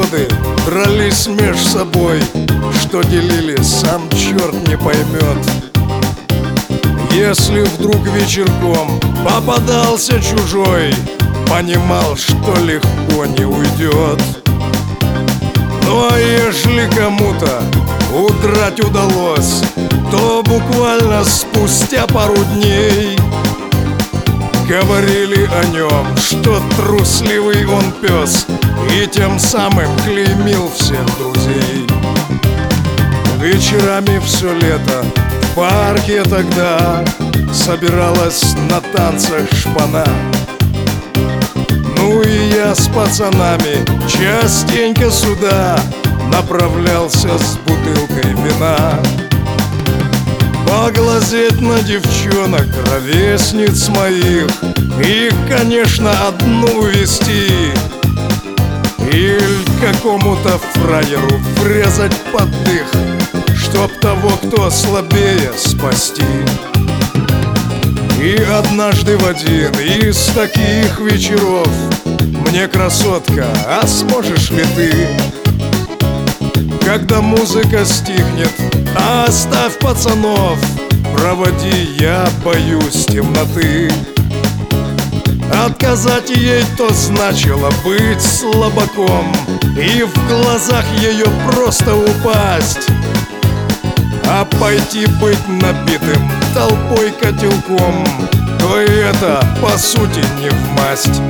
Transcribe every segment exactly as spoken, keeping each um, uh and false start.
годы дрались меж собой, что делили, сам черт не поймет. Если вдруг вечерком попадался чужой, понимал, что легко не уйдет. Ну а ежели кому-то удрать удалось, то буквально спустя пару дней говорили о нем, что трусливый он пес, и тем самым клеймил всех друзей. Вечерами все лето в парке тогда собиралась на танцах шпана. Ну и я с пацанами частенько сюда направлялся с бутылкой вина, поглазеть на девчонок, ровесниц моих, и, конечно, одну вести, или какому-то фраеру врезать под дых, чтоб того, кто слабее, спасти. И однажды в один из таких вечеров мне, красотка, а сможешь ли ты, когда музыка стихнет, оставь пацанов, проводи, я боюсь темноты. Отказать ей то значило быть слабаком, и в глазах ее просто упасть, а пойти быть набитым толпой котелком, то и это, по сути, не вмасть.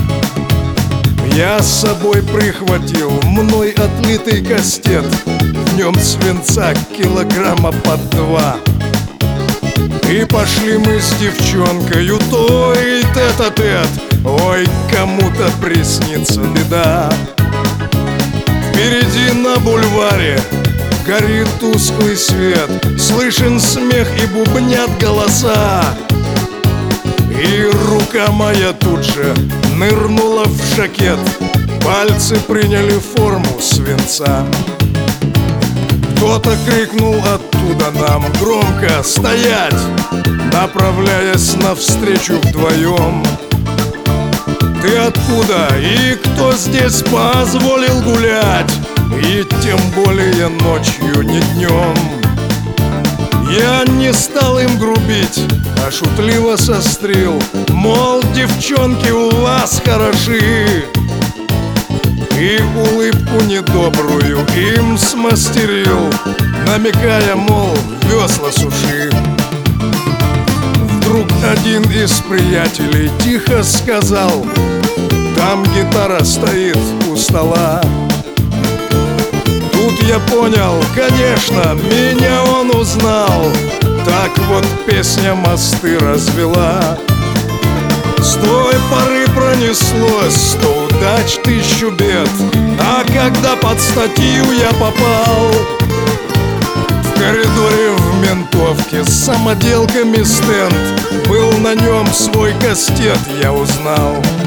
Я с собой прихватил мной отлитый кастет, в нем свинца килограмма под два. И пошли мы с девчонкою той тет-а-тет, ой, кому-то приснится беда. Впереди на бульваре горит тусклый свет, слышен смех и бубнят голоса. И рука моя тут же нырнула в жакет, пальцы приняли форму свинца. Кто-то крикнул оттуда нам громко «Стоять!», направляясь навстречу вдвоем. Ты откуда и кто здесь позволил гулять, и тем более ночью, не днем? Я не стал им грубить, а шутливо сострил, мол, девчонки у вас хороши, и улыбку недобрую им смастерил, намекая, мол, весла суши. Вдруг один из приятелей тихо сказал: там гитара стоит у стола. Тут я понял, конечно, меня он узнал. Так вот песня мосты развела. С той поры пронеслось сто удач, тысячу бед, а когда под статью я попал, в коридоре в ментовке с самоделками стенд, был на нем свой кастет, я узнал.